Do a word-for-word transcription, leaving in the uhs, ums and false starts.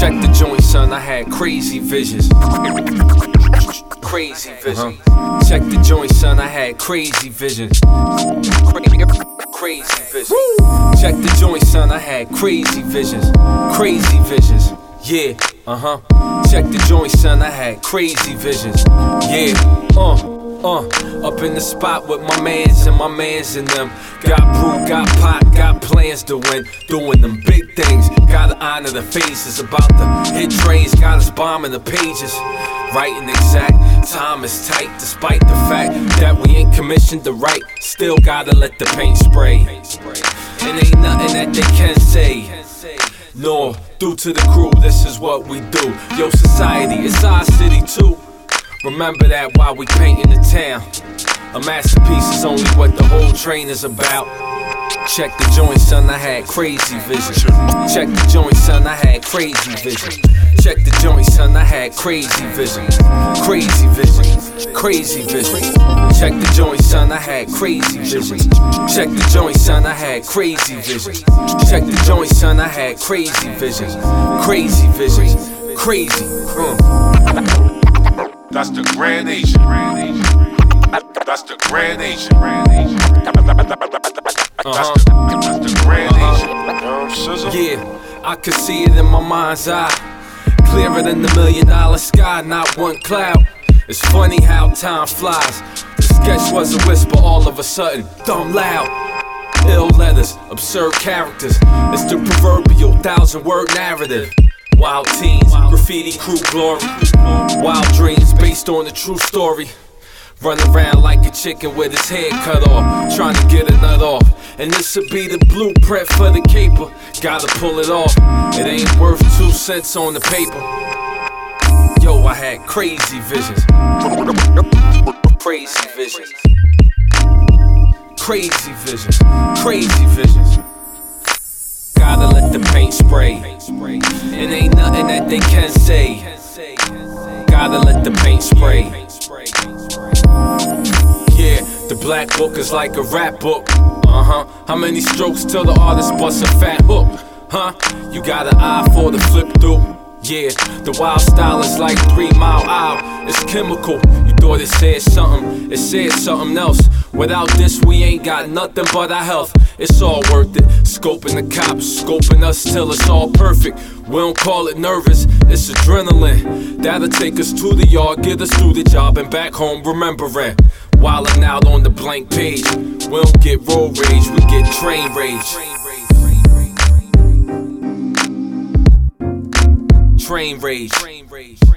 Check the joint, son, I had crazy visions. Crazy vision. Uh-huh. Check the joint, son, I had crazy visions. Crazy vision. Check the joint, son, I had crazy visions. Crazy visions. Yeah, uh-huh. Check the joint, son, I had crazy visions. Yeah, uh. Uh, up in the spot with my mans and my mans and them. Got brew, got pot, got plans to win. Doing them big things, gotta honor the faces. About the hit trains, got us bombing the pages. Writing exact, time is tight. Despite the fact that we ain't commissioned to write, still gotta let the paint spray. And ain't nothing that they can say. No, due to the crew, this is what we do. Yo, society, it's our city too. Remember that while we painting the town. A masterpiece is only what the whole train is about. Check the joint, son, I had crazy vision. Check the joint, son, I had crazy vision. Check the joint, son, I had crazy vision. Crazy vision, crazy vision. Check the joint, son, I had crazy vision. Check the joint, son, I had crazy vision. Check the joint, son, I had crazy vision. Crazy vision, crazy. Uh. That's the Grand Asian. That's the Grand Asian. That's the, that's the Grand Asian. Yeah, I could see it in my mind's eye. Clearer than the million dollar sky, not one cloud. It's funny how time flies. The sketch was a whisper, all of a sudden, dumb loud. Ill letters, absurd characters. It's the proverbial thousand word narrative. Wild teens, graffiti crew glory. Wild dreams based on a true story. Run around like a chicken with his head cut off, trying to get a nut off. And this would be the blueprint for the caper. Gotta pull it off. It ain't worth two cents on the paper. Yo, I had crazy visions. Crazy visions. Crazy visions. Crazy visions. Gotta let the paint spray. It ain't nothing that they can say. Gotta let the paint spray. Yeah, the black book is like a rap book. Uh-huh. How many strokes till the artist busts a fat hook? Huh? You got an eye for the flip through. Yeah, the wild style is like Three Mile Isle. It's chemical. You thought it said something, it said something else. Without this, we ain't got nothing but our health. It's all worth it. Scoping the cops, scoping us till it's all perfect. We don't call it nervous, it's adrenaline. That'll take us to the yard, get us through the job and back home remembering. Wildin' out on the blank page. We don't get road rage, we get train rage. Train rage.